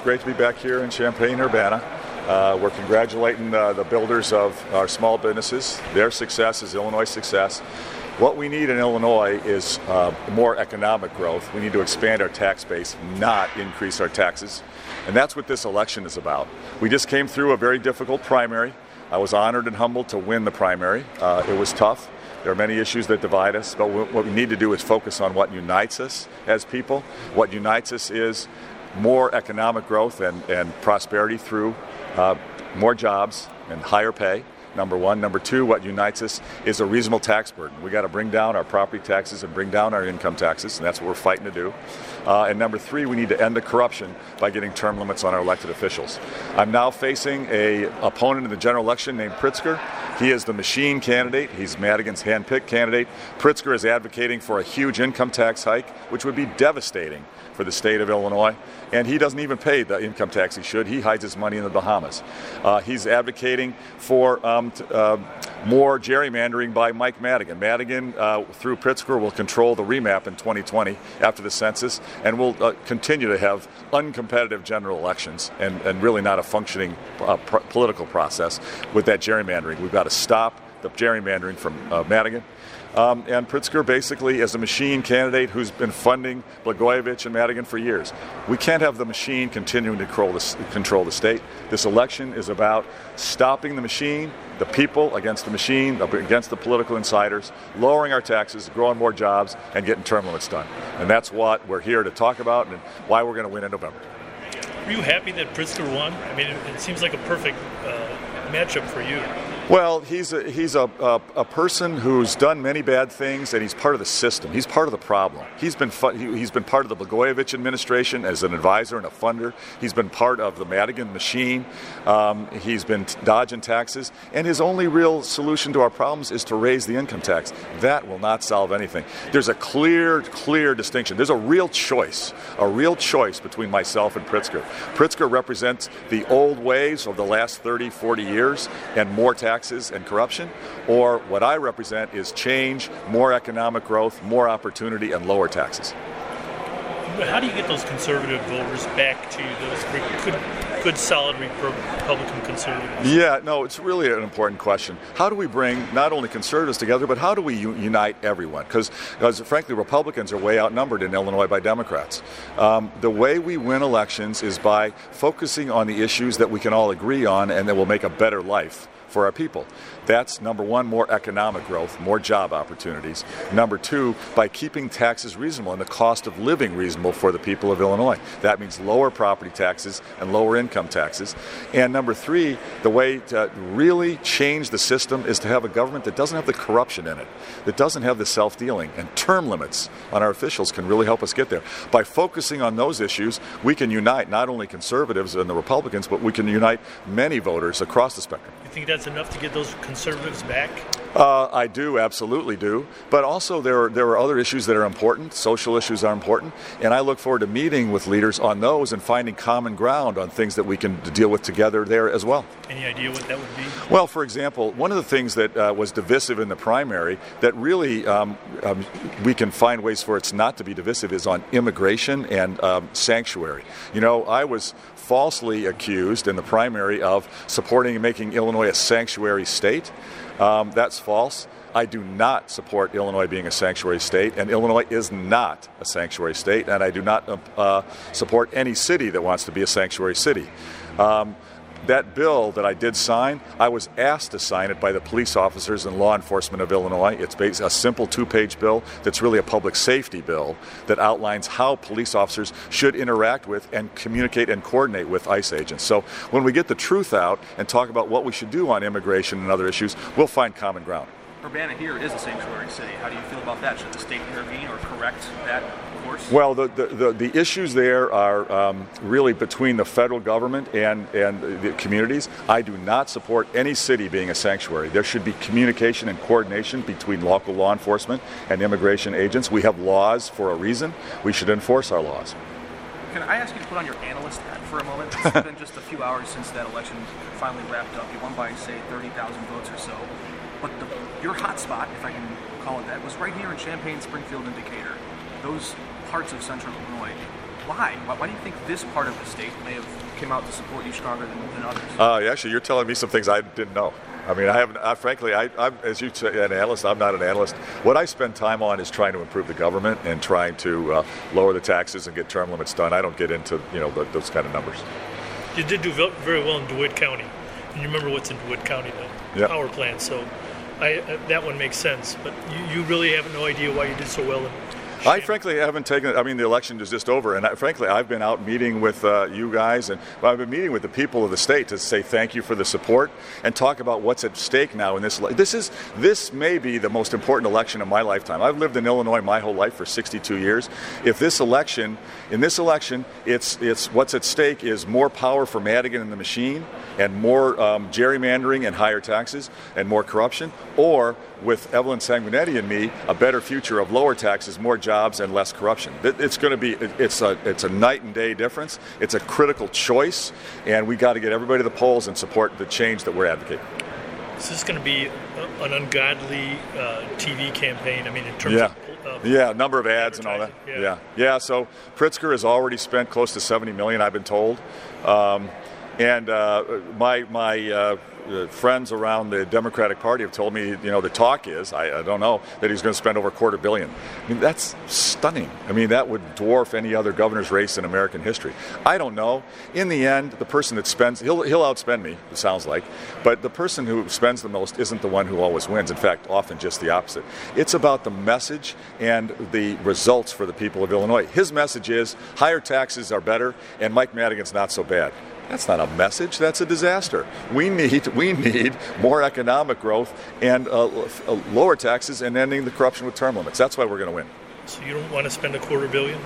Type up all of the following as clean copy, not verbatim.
it's great to be back here in Champaign-Urbana. We're congratulating the builders of our small businesses. Their success is Illinois' success. What we need in Illinois is more economic growth. We need to expand our tax base, not increase our taxes. And that's what this election is about. We just came through a very difficult primary. I was honored and humbled to win the primary. It was tough. There are many issues that divide us, but what we need to do is focus on what unites us as people. What unites us is more economic growth and prosperity through more jobs and higher pay, number one. Number two, what unites us is a reasonable tax burden. We got to bring down our property taxes and bring down our income taxes, and that's what we're fighting to do. And number three, we need to end the corruption by getting term limits on our elected officials. I'm now facing an opponent in the general election named Pritzker. He is the machine candidate. He's Madigan's hand-picked candidate. Pritzker is advocating for a huge income tax hike, which would be devastating for the state of Illinois. And he doesn't even pay the income tax he should. He hides his money in the Bahamas. He's advocating for more gerrymandering by Mike Madigan. Madigan, through Pritzker, will control the remap in 2020 after the census, and will continue to have uncompetitive general elections and really not a functioning political process with that gerrymandering. We've got to stop the gerrymandering from Madigan. And Pritzker basically is a machine candidate who's been funding Blagojevich and Madigan for years. We can't have the machine continuing to control the state. This election is about stopping the machine, the people against the machine, against the political insiders, lowering our taxes, growing more jobs, and getting term limits done. And that's what we're here to talk about and why we're going to win in November. Are you happy that Pritzker won? I mean, it seems like a perfect matchup for you. Well, he's a person who's done many bad things, and he's part of the system. He's part of the problem. He's been part of the Blagojevich administration as an advisor and a funder. He's been part of the Madigan machine. He's been dodging taxes, and his only real solution to our problems is to raise the income tax. That will not solve anything. There's a clear distinction. There's a real choice between myself and Pritzker. Pritzker represents the old ways of the last 30, 40 years and more taxes and corruption, or what I represent is change, more economic growth, more opportunity, and lower taxes. How do you get those conservative voters back to those good solid Republican conservatives? Yeah, no, it's really an important question. How do we bring not only conservatives together, but how do we unite everyone? Because frankly, Republicans are way outnumbered in Illinois by Democrats. The way we win elections is by focusing on the issues that we can all agree on and that will make a better life for our people. That's number one, more economic growth, more job opportunities. Number two, by keeping taxes reasonable and the cost of living reasonable for the people of Illinois. That means lower property taxes and lower income taxes. And number three, the way to really change the system is to have a government that doesn't have the corruption in it, that doesn't have the self-dealing, and term limits on our officials can really help us get there. By focusing on those issues, we can unite not only conservatives and the Republicans, but we can unite many voters across the spectrum. You think that's enough to get those conservatives back? I do, absolutely do. But also there are other issues that are important. Social issues are important. And I look forward to meeting with leaders on those and finding common ground on things that we can deal with together there as well. Any idea what that would be? Well, for example, one of the things that was divisive in the primary that really we can find ways for it not to be divisive is on immigration and sanctuary. You know, I was falsely accused in the primary of supporting and making Illinois a sanctuary state. That's false. I do not support Illinois being a sanctuary state, and Illinois is not a sanctuary state, and I do not support any city that wants to be a sanctuary city. That bill that I did sign, I was asked to sign it by the police officers and law enforcement of Illinois. It's a simple 2-page bill that's really a public safety bill that outlines how police officers should interact with and communicate and coordinate with ICE agents. So when we get the truth out and talk about what we should do on immigration and other issues, we'll find common ground. Urbana here is a sanctuary city. How do you feel about that? Should the state intervene or correct that course? Well, the issues there are really between the federal government and the communities. I do not support any city being a sanctuary. There should be communication and coordination between local law enforcement and immigration agents. We have laws for a reason. We should enforce our laws. Can I ask you to put on your analyst hat for a moment? It's been just a few hours since that election finally wrapped up. You won by, say, 30,000 votes or so. But your hot spot, if I can call it that, was right here in Champaign, Springfield, and Decatur. Those parts of central Illinois. Why? Why do you think this part of the state may have come out to support you stronger than others? Actually, you're telling me some things I didn't know. I mean, I haven't. Frankly, I'm, as you say, an analyst. I'm not an analyst. What I spend time on is trying to improve the government and trying to lower the taxes and get term limits done. I don't get into those kind of numbers. You did do very well in DeWitt County, and you remember what's in DeWitt County, the power plant. So that one makes sense. But you really have no idea why you did so well in. I frankly haven't taken. I mean, the election is just over, and frankly, I've been out meeting with you guys, and I've been meeting with the people of the state to say thank you for the support and talk about what's at stake now in this. This may be the most important election of my lifetime. I've lived in Illinois my whole life for 62 years. If in this election, it's what's at stake is more power for Madigan and the machine, and more gerrymandering and higher taxes and more corruption, or with Evelyn Sanguinetti and me, a better future of lower taxes, more jobs, and less corruption. It's going to be it's a night and day difference. It's a critical choice, and we got to get everybody to the polls and support the change that we're advocating. Is this going to be an ungodly TV campaign? I mean, in terms of number of ads and all that. Yeah. So Pritzker has already spent close to $70 million, I've been told. And my friends around the Democratic Party have told me, the talk is, I don't know, that he's going to spend over $250 million. I mean, that's stunning. I mean, that would dwarf any other governor's race in American history. I don't know. In the end, the person that spends, he'll outspend me, it sounds like, but the person who spends the most isn't the one who always wins. In fact, often just the opposite. It's about the message and the results for the people of Illinois. His message is higher taxes are better, and Mike Madigan's not so bad. That's not a message. That's a disaster. We need more economic growth and lower taxes and ending the corruption with term limits. That's why we're going to win. So you don't want to spend $250 million?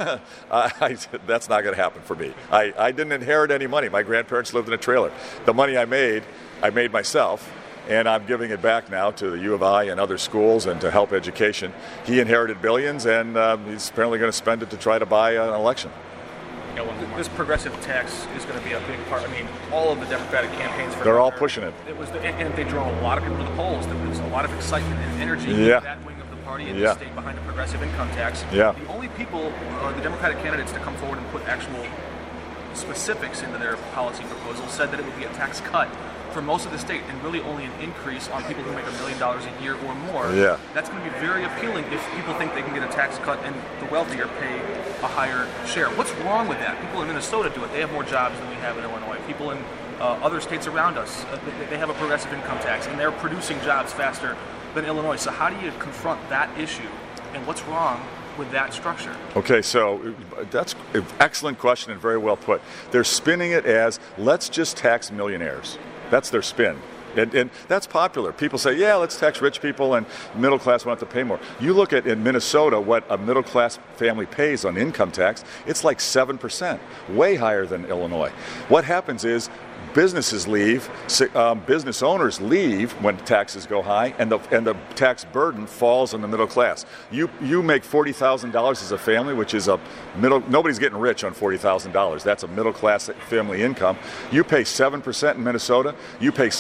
That's not going to happen for me. I didn't inherit any money. My grandparents lived in a trailer. The money I made myself, and I'm giving it back now to the U of I and other schools and to help education. He inherited billions, and he's apparently going to spend it to try to buy an election. This progressive tax is going to be a big part. I mean, all of the Democratic campaigns they're all pushing it. And they drove a lot of people to the polls. There was a lot of excitement and energy in that wing of the party in the state behind the progressive income tax. Yeah. The only people, the Democratic candidates, to come forward and put actual specifics into their policy proposals said that it would be a tax cut for most of the state and really only an increase on people who make $1 million a year or more. Yeah. That's going to be very appealing if people think they can get a tax cut and the wealthier pay a higher share. What's wrong with that? People in Minnesota do it. They have more jobs than we have in Illinois. People in other states around us, they have a progressive income tax, and they're producing jobs faster than Illinois. So how do you confront that issue, and what's wrong with that structure? Okay, so that's an excellent question and very well put. They're spinning it as, let's just tax millionaires. That's their spin. And that's popular. People say, yeah, let's tax rich people and middle class won't have to pay more. You look at in Minnesota what a middle class family pays on income tax, it's like 7%, way higher than Illinois. What happens is businesses leave, business owners leave when taxes go high, and the tax burden falls on the middle class. You make $40,000 as a family, which is nobody's getting rich on $40,000. That's a middle class family income. You pay 7% in Minnesota. You pay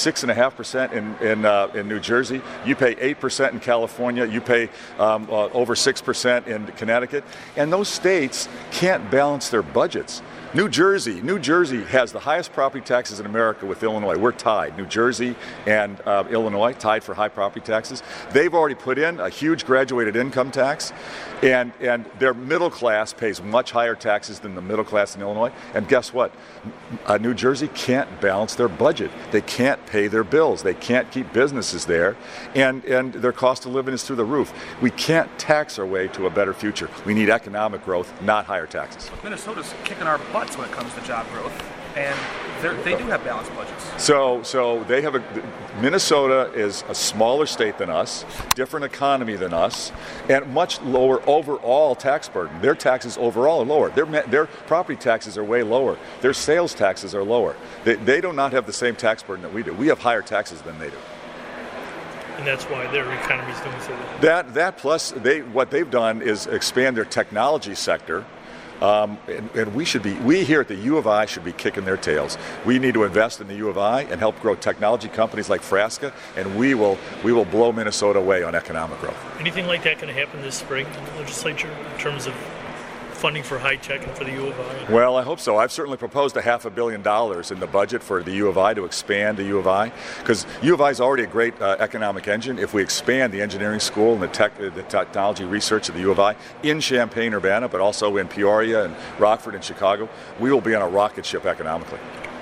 6.5% in New Jersey. You pay 8% in California. You pay over 6% in Connecticut, and those states can't balance their budgets. New Jersey has the highest property taxes in America with Illinois. We're tied. New Jersey and Illinois tied for high property taxes. They've already put in a huge graduated income tax, and their middle class pays much higher taxes than the middle class in Illinois. And guess what? New Jersey can't balance their budget. They can't pay their bills. They can't keep businesses there, and their cost of living is through the roof. We can't tax our way to a better future. We need economic growth, not higher taxes. Minnesota's kicking our butts when it comes to job growth, and they do have balanced budgets. So they have Minnesota is a smaller state than us, different economy than us, and much lower overall tax burden. Their taxes overall are lower. Their property taxes are way lower. Their sales taxes are lower. They do not have the same tax burden that we do. We have higher taxes than they do. And that's why their economy is doing so well. That plus what they've done is expand their technology sector. And we here at the U of I should be kicking their tails. We need to invest in the U of I and help grow technology companies like Frasca, and we will blow Minnesota away on economic growth. Anything like that going to happen this spring in the legislature in terms of funding for high tech and for the U of I? Well, I hope so. I've certainly proposed $500 million in the budget for the U of I to expand the U of I, because U of I is already a great economic engine. If we expand the engineering school and the technology research of the U of I in Champaign-Urbana, but also in Peoria and Rockford and Chicago, we will be on a rocket ship economically.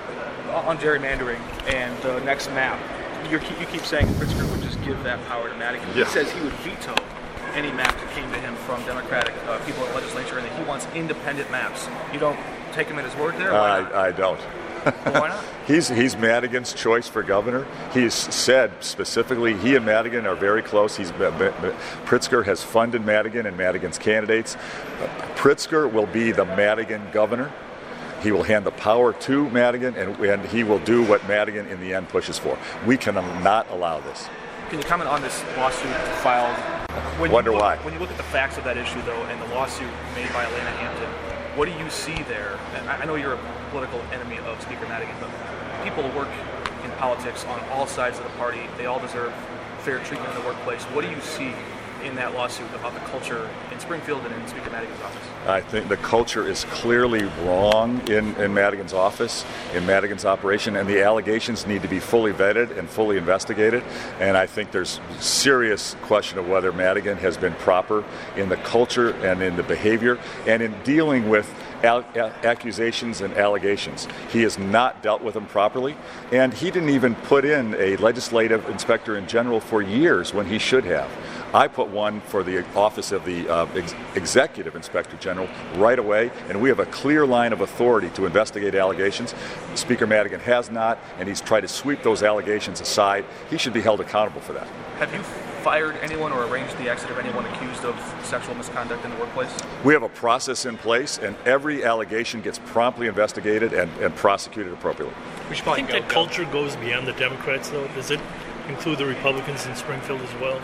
On gerrymandering and the next map, you keep saying Pritzker would just give that power to Madigan. Yeah. He says he would veto any map that came to him from Democratic people in the legislature, and that he wants independent maps. You don't take him at his word there? I don't. Well, why not? He's Madigan's choice for governor. He's said specifically he and Madigan are very close. Pritzker has funded Madigan and Madigan's candidates. Pritzker will be the Madigan governor. He will hand the power to Madigan, and he will do what Madigan in the end pushes for. We cannot allow this. Can you comment on this lawsuit filed? Why. When you look at the facts of that issue, though, and the lawsuit made by Elena Hampton, what do you see there? And I know you're a political enemy of Speaker Madigan, but people work in politics on all sides of the party. They all deserve fair treatment in the workplace. What do you see in that lawsuit about the culture in Springfield and in Speaker Madigan's office? I think the culture is clearly wrong in Madigan's office, in Madigan's operation, and the allegations need to be fully vetted and fully investigated. And I think there's serious question of whether Madigan has been proper in the culture and in the behavior and in dealing with accusations and allegations. He has not dealt with them properly, and he didn't even put in a legislative inspector in general for years when he should have. I put one for the office of the executive inspector general right away, and we have a clear line of authority to investigate allegations. Speaker Madigan has not, and he's tried to sweep those allegations aside. He should be held accountable for that. Have you fired anyone or arranged the exit of anyone accused of sexual misconduct in the workplace? We have a process in place, and every allegation gets promptly investigated and prosecuted appropriately. I think that culture goes beyond the Democrats, though. Does it include the Republicans in Springfield as well?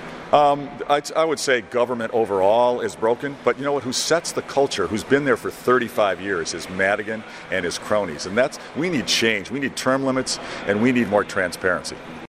I would say government overall is broken, but you know what? Who sets the culture, who's been there for 35 years, is Madigan and his cronies. And we need change. We need term limits, and we need more transparency.